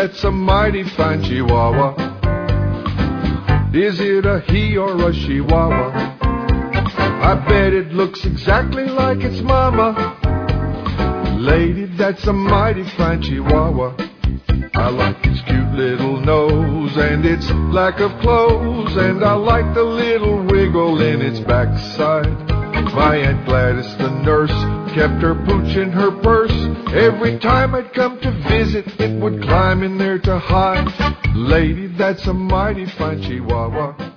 that's a mighty fine Chihuahua. Is it a he or a Chihuahua? I bet it looks exactly like its mama. Lady, that's a mighty fine Chihuahua. I like its cute little nose and its lack of clothes, and I like the little wiggle in its backside. My Aunt Gladys, the nurse, kept her pooch in her purse. Every time I'd come to visit, it would climb in there to hide. Lady, that's a mighty fine Chihuahua.